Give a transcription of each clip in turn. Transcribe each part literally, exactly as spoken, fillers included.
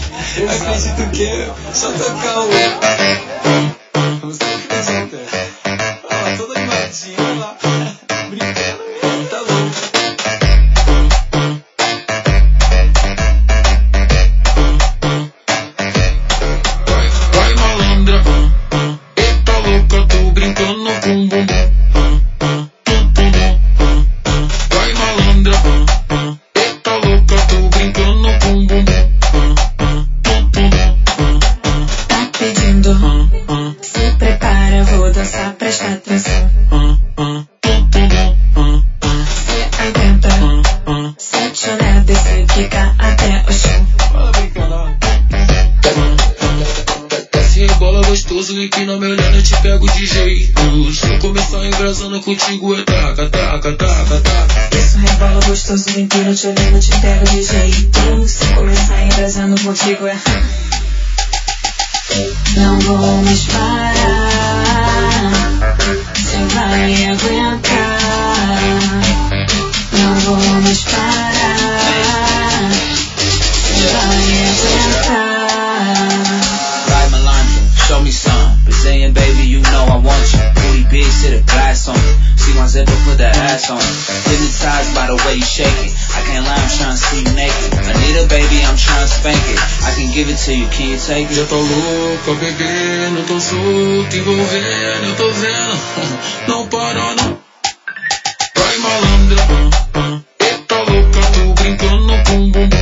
Acredito que só tocar o... Você acredita? Olha lá, toda animadinha, olha lá. Brincando mesmo, tá louco. Vai, vai malandra, eita louca, tô brincando com o bumbum. Vai malandra, eita louca, tô brincando com o bumbum. Tá pedindo, se prepara, vou dançar, presta atenção. Se aguenta, sete olhar, desce, fica até o chão. Fala brincando, ó. Se rebola gostoso e que na melhor eu te pego de jeito. Se eu começar embrasando contigo é taca, taca, taca, taca. Isso rebola gostoso, inteiro te olhando, te pego de jeito. Se começar embrasando contigo é... Não vou mais parar, cê vai aguentar. Não vou mais parar, cê vai aguentar. Right, Melandra, show me some. Brazilian baby, you know I want you. Booty big, sit a glass on it. See my zipper, put that ass on it. Hypnotized by the way you shake it. I can't lie, I'm trying to see you naked. Anita baby, I'm trying to spank it. I can give it to you, can you take Já it? tô louca, bebendo, tô solto, envolvendo, eu tô vendo. Não para não. Vai malandra, eita louca, tô brincando com o bumbum.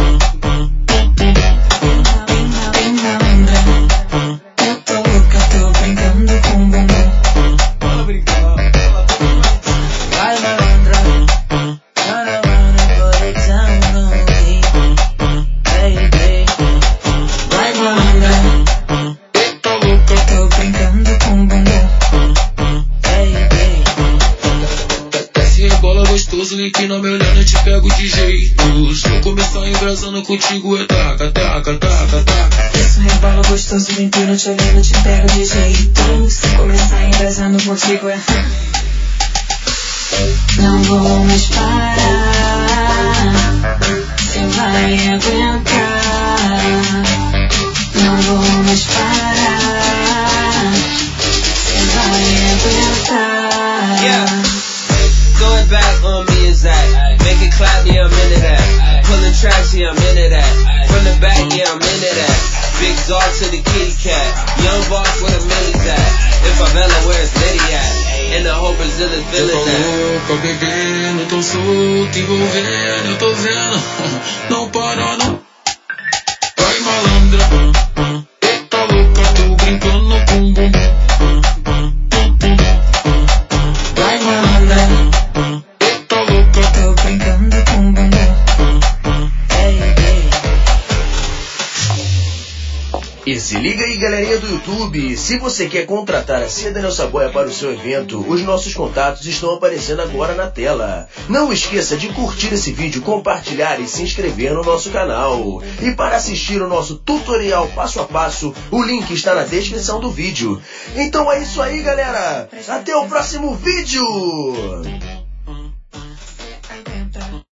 Vem malandra, eu tô louca, tô brincando com o bumbum. Fala brincando, ó. Fala toda animadinha. Right, Melandra, turn around and put it down on me, baby. Vai malandra, eita louca, Tô brincando com o bumbum. Baby. desce rebola gostoso e que na melhor eu te pego de jeito. Se eu começar embrasando contigo é taca, taca, taca, taca. Isso rebola gostoso, inteiro te olhando, te pego de jeito. Se começar embrasando contigo é... Não vou mais parar, cê vai aguentar. Não vou mais parar, cê vai aguentar. Yeah. Throw it back on me is that. Make it clap, yeah, I'm into that. Pulling tracks, yeah, I'm into that. From the back, yeah, I'm into that. Big dog to the kitty cat. Young boss where the millies at. In favela, where it's Liddy at. And the whole Brazil is Já tô feeling that. louca, bebendo, tô solto, envolvendo, eu tô vendo. Não para não. Vai malandra, eita louca, tô brincando com o bumbum. Vai malandra, eita louca. Tô brincando com o bumbum. E se liga aí, galerinha do YouTube, se você quer contratar a Cia Daniel Saboia para o seu evento, os nossos contatos estão aparecendo agora na tela. Não esqueça de curtir esse vídeo, compartilhar e se inscrever no nosso canal. E para assistir o nosso tutorial passo a passo, o link está na descrição do vídeo. Então é isso aí, galera. Até o próximo vídeo!